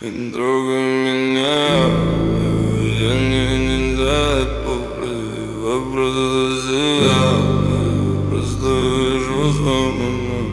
Не трогай меня, я не знаю, вопрос за себя, просто вижу сам.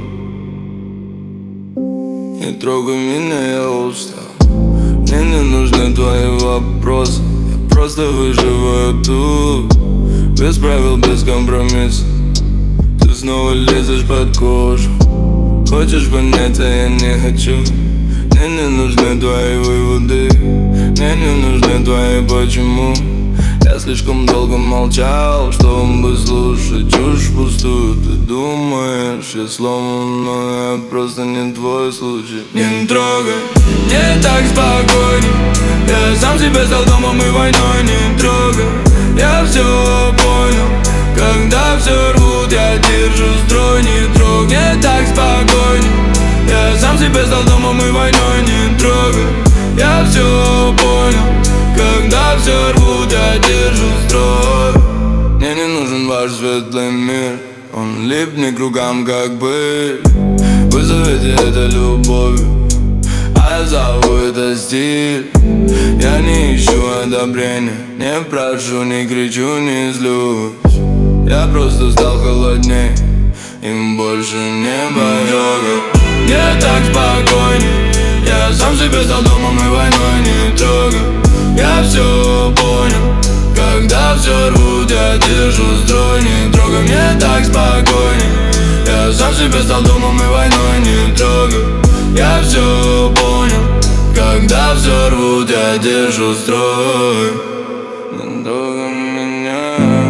Не трогай меня, я устал. Мне не нужны твои вопросы, я просто выживаю тут, без правил, без компромиссов. Ты снова лезешь под кожу, хочешь понять, а я не хочу. Мне не нужны твои выводы, мне не нужны твои почему. Я слишком долго молчал, чтобы слушать чушь пустую. Ты думаешь, я сломан, но я просто не твой случай. Не трогай, мне так спокойней. Я сам себе стал домом и войной. Не трогай, я все понял. Когда все рвут, я держу строй. Не трогай, мне так спокойней. Я сам себе стал домом и войной. Не трогай, я все понял. Когда все рвут, я держу строй. Мне не нужен ваш светлый мир, он липнет кругам, как быль. Вы зовете это любовью, а я зову это стиль. Я не ищу одобрения, не прошу, не кричу, не злюсь. Я просто стал холодней, им больше не боюсь. Мне так спокойней. Я сам себе стал домом и войной. Не трогай, я все понял. Когда все рвут, я держу строй. Не трогай, мне так спокойней. Я сам себе стал домом и войной. Не трогай, я все понял. Когда все рвут, я держу строй. Не трогай меня.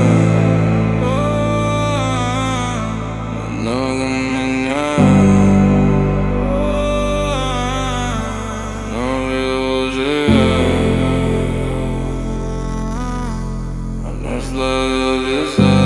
Не трогай меня. Нашла веса.